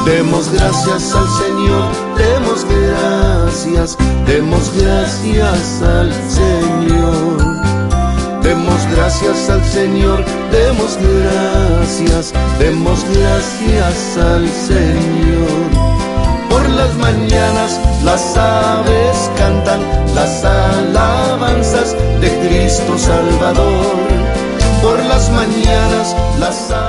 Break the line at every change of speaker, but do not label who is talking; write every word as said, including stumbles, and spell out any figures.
Demos gracias al Señor, demos gracias, demos gracias al Señor. Demos gracias al Señor, demos gracias, demos gracias al Señor. Por las mañanas las aves cantan las alabanzas de Cristo Salvador. Por las mañanas las aves